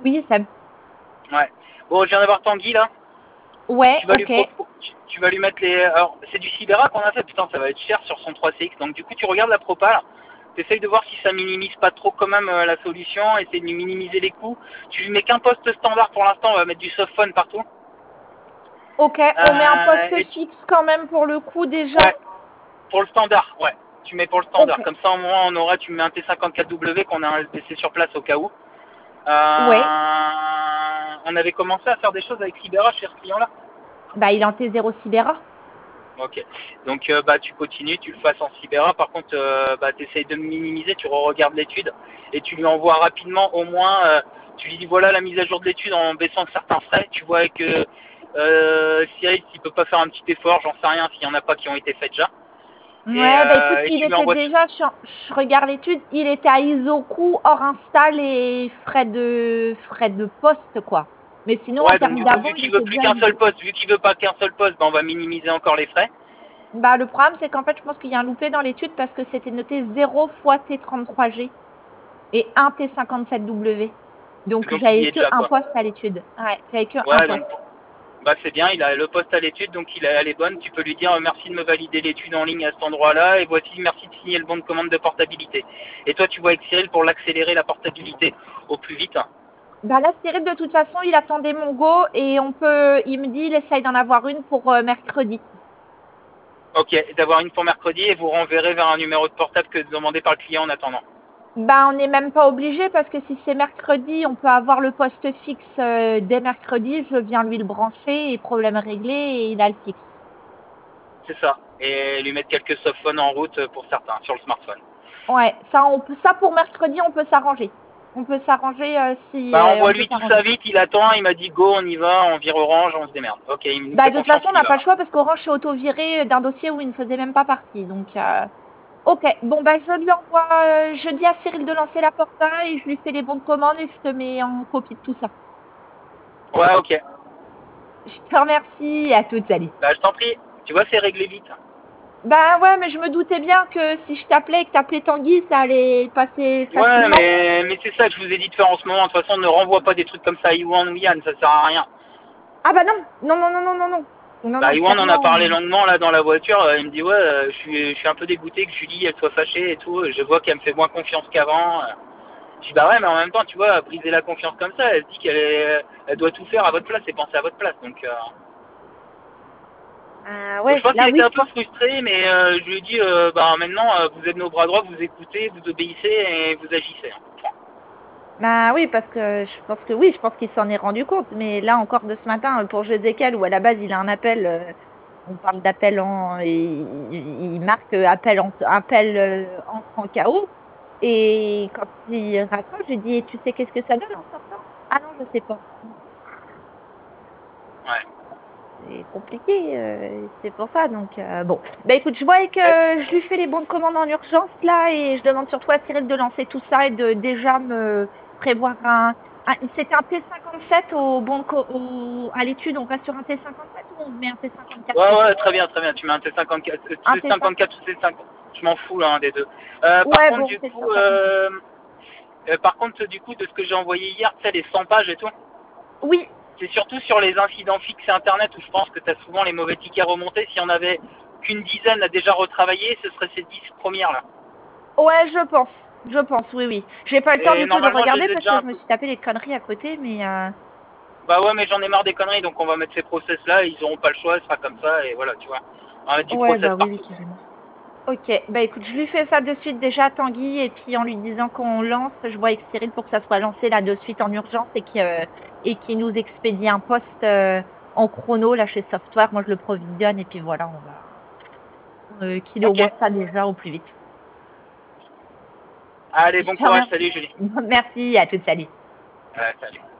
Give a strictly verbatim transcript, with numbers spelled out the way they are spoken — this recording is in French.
Oui, Seb. Ouais. Bon, je viens d'avoir Tanguy là. Ouais, Tu vas lui ok. pro- tu, tu vas lui mettre les. Alors, c'est du Sibera qu'on a fait. Putain, ça va être cher sur son trois C X. Donc du coup, tu regardes la propale. T'essayes de voir si ça minimise pas trop quand même euh, la solution. Essaye de lui minimiser les coûts. Tu lui mets qu'un poste standard pour l'instant. On va mettre du softphone partout. Ok, on met un Euh, poste et tu- fixe quand même pour le coup déjà. Ouais. Pour le standard, ouais. Tu mets pour le Ok. standard. Comme ça, au moins, on aura. Tu mets un T cinquante-quatre W qu'on a un S B C sur place au cas où. Ouais. Euh, on avait commencé à faire des choses avec Sibera chez ce client-là. Bah, il est en T zéro Sibera. Ok. Donc euh, bah tu continues, tu le fasses en Sibera. Par contre, euh, bah tu essayes de minimiser, tu re-regardes l'étude et tu lui envoies rapidement au moins. Euh, tu lui dis voilà la mise à jour de l'étude en baissant certains frais. Tu vois que euh, Cyril s'il peut pas faire un petit effort, j'en sais rien s'il y en a pas qui ont été faits déjà. Et, Ouais, bah écoute, euh, et il tu lui était envoies. déjà, je, je regarde l'étude, il était à Isoku hors install et frais de frais de poste, quoi. Mais sinon, en Ouais, donc termes du coup d'avant, vu il qu'il veut était plus bien qu'un seul Iso. poste, vu qu'il veut pas qu'un seul poste, bah, on va minimiser encore les frais. Bah, le problème, c'est qu'en fait, je pense qu'il y a un loupé dans l'étude parce que c'était noté zéro fois T trente-trois G et un T cinquante-sept W. Donc, Donc il y j'avais est que déjà un quoi. poste à l'étude. Ouais, j'avais que un Ouais, donc poste. bah c'est bien, il a le poste à l'étude, donc il a, elle est bonne. Tu peux lui dire euh, merci de me valider l'étude en ligne à cet endroit-là, et voici merci de signer le bon de commande de portabilité. Et toi, tu vois avec Cyril pour l'accélérer la portabilité au plus vite. Bah là, Cyril, de toute façon, il attendait mon go et on peut, il me dit, il essaye d'en avoir une pour euh, mercredi. Ok, d'avoir une pour mercredi et vous renverrez vers un numéro de portable que demandé par le client en attendant. Bah, on n'est même pas obligé parce que si c'est mercredi, on peut avoir le poste fixe euh, dès mercredi. Je viens lui le brancher et problème réglé et il a le fixe. C'est ça. Et lui mettre quelques softphones en route pour certains sur le smartphone. Ouais, ça, on peut, ça pour mercredi, on peut s'arranger. On peut s'arranger euh, si Bah euh, on peut envoie-lui tout ça s'arranger. vite, il attend, il m'a dit go, on y va, on vire Orange, on se démerde. Ok, il nous Bah, fait de toute confiance, façon, on on y n'a va. pas le choix parce qu'Orange s'est auto-viré d'un dossier où il ne faisait même pas partie. Donc, euh, ok. Bon, bah, je lui envoie, euh, je dis à Cyril de lancer la porta et je lui fais les bons de commande et je te mets en copie de tout ça. Ouais, ok. Je te remercie et à toutes, salut. Bah je t'en prie, tu vois c'est réglé vite. Bah ouais, mais je me doutais bien que si je t'appelais et que t'appelais Tanguy, ça allait passer Ouais, facilement. mais, mais c'est ça que je vous ai dit de faire en ce moment. De toute façon, ne renvoie pas des trucs comme ça à Iwan ou Yann, ça sert à rien. Ah bah non, non, non, non, non, non, non. Non, Bah, non, Iwan en a clairement. parlé euh. longuement là dans la voiture. euh, Il me dit ouais, euh, je suis, je suis un peu dégoûté que Julie elle soit fâchée et tout. Je vois qu'elle me fait moins confiance qu'avant. euh. Je dis bah ouais, mais en même temps, tu vois, briser la confiance comme ça, elle se dit qu'elle est- elle doit tout faire à votre place et penser à votre place. Donc, euh, Ah donc je ouais, pense qu'il là était oui, un je peu pense. frustré, mais euh, je lui ai dit euh, bah maintenant euh, vous êtes nos bras droits, vous écoutez, vous obéissez et vous agissez. Hein. Bah oui, parce que je pense que oui, je pense qu'il s'en est rendu compte. Mais là encore de ce matin, pour Jezéchiel, où à la base il a un appel, euh, on parle d'appel en, il, il marque euh, appel en, appel euh, entre en K O. Et quand il raccroche, je lui dis, tu sais qu'est-ce que ça donne en sortant? Ah non, je sais pas. Ouais. C'est compliqué, euh, c'est pour ça. Donc, euh, bon. Bah écoute, je vois que Ouais. je lui fais les bons de commande en urgence là et je demande surtout à Cyril de lancer tout ça et de déjà me prévoir un. un- C'était un T cinquante-sept au bon de co- au- à l'étude, on reste sur un T cinquante-sept ou on met un T cinquante-quatre Ouais, fixe? ouais, très bien, très bien. Tu mets un T cinquante-quatre, euh, Un T T cinquante. cinquante-quatre ou T cinquante. Je m'en fous, là, un des deux. Euh, par Ouais, contre, bon, du T coup, cinquante-quatre. euh, euh, par contre, du coup, de ce que j'ai envoyé hier, tu sais, les cent pages et tout, Oui, c'est surtout sur les incidents fixes et Internet où je pense que tu as souvent les mauvais tickets remontés. Si on avait qu'une dizaine à déjà retravailler, ce serait ces dix premières, là. ouais, je pense. Je pense, oui, oui. J'ai pas eu le temps Et du coup de normalement, je regarder les ai parce déjà que un je me peu. suis tapé les conneries à côté, mais euh, Bah ouais, mais j'en ai marre des conneries, donc on va mettre ces process-là, ils auront pas le choix, ce sera comme ça, et voilà, tu vois. On va mettre du ouais, process bah oui, oui, partout. carrément. Ok, bah écoute, je lui fais ça de suite déjà à Tanguy et puis en lui disant qu'on lance, je vois avec Cyril pour que ça soit lancé là de suite en urgence et qu'il euh, et qu'il nous expédie un poste euh, en chrono là chez Software. Moi je le provisionne et puis voilà, on va euh, qu'il ait au Ok. moins ça déjà au plus vite. Allez, Je bon te courage, remercie. salut Julie. Merci, à toute salut. Ouais, salut.